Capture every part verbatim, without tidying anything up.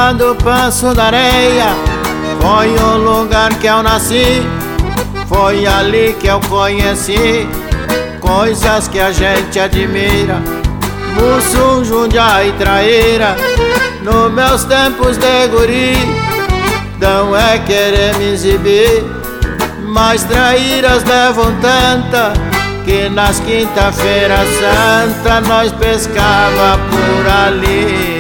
do Passo da Areia foi o lugar que eu nasci, foi ali que eu conheci coisas que a gente admira. Mussum, Jundiaí e traíra, nos meus tempos de guri, não é querer me exibir, mas traíras levam tanta que nas quinta-feira santa nós pescava por ali.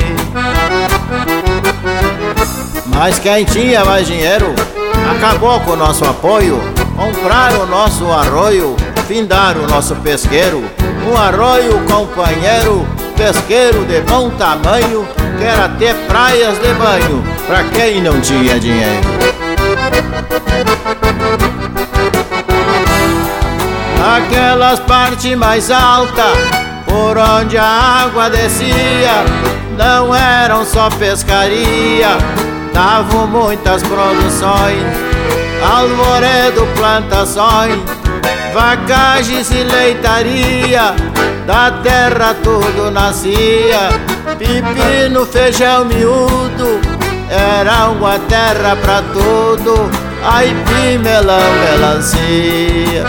Mas quem tinha mais dinheiro acabou com o nosso apoio, compraram o nosso arroio, findaram o nosso pesqueiro. Um arroio companheiro, pesqueiro de bom tamanho, que era ter praias de banho pra quem não tinha dinheiro. Aquelas partes mais altas, por onde a água descia, não eram só pescaria, davam muitas produções, alvoredo, plantações, vacagens e leitaria, da terra tudo nascia. Pepino, feijão miúdo, era uma terra pra tudo, aipim, melão, melancia.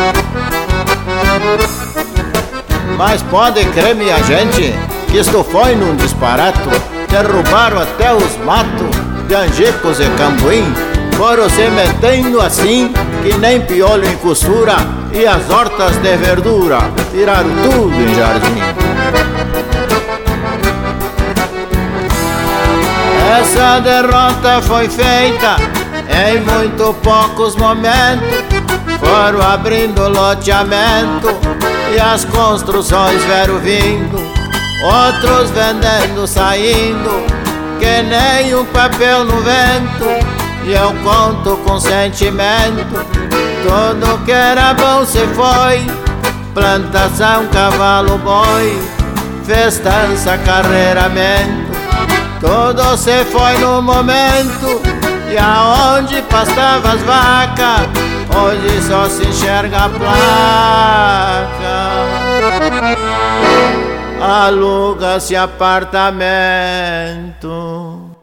Mas pode crer, minha gente, que isto foi num disparato, derrubaram até os matos de angicos e cambuim, foram se metendo assim que nem piolho em costura, e as hortas de verdura viraram tudo em jardim. Essa derrota foi feita em muito poucos momentos, foram abrindo loteamento e as construções vieram vindo, outros vendendo, saindo, que nem um papel no vento. E eu conto com sentimento, tudo que era bom se foi, plantação, cavalo, boi, festança, carreiramento, tudo se foi no momento. E aonde pastava as vacas, hoje só se enxerga a placa, aluga-se apartamento.